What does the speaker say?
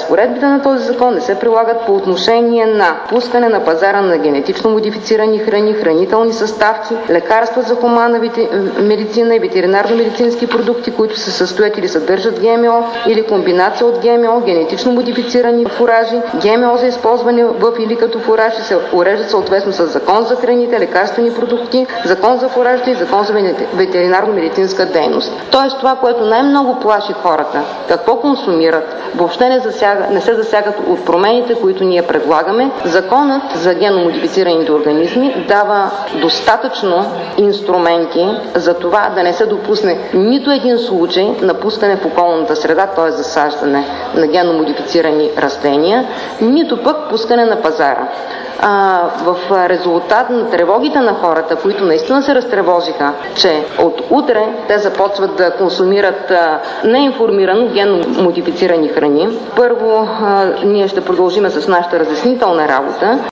Разпоредбите на този закон не се прилагат по отношение на пускане на пазара на генетично модифицирани храни, хранителни съставки, лекарства за хуманна медицина и ветеринарно-медицински продукти, които се състоят или съдържат ГМО или комбинация от ГМО, генетично модифицирани фуражи, ГМО за използване в или като фураж и се уреждат съответно с Закон за храните, лекарствени продукти, Закон за фуражите и Закон за ветеринарно-медицинска дейност. Тоест това, което най-много плаши хората, какво консумират, въобще не се засягат от промените, които ние предлагаме. Законът за генномодифицираните организми дава достатъчно инструменти за това да не се допусне нито един случай на пускане в околната среда, т.е. засаждане на генномодифицирани растения, нито пък пускане на пазара. В резултат на тревогите на хората, които наистина се разтревожиха, че от утре те започват да консумират неинформирано генно модифицирани храни. Първо, ние ще продължим с нашата разяснителна работа.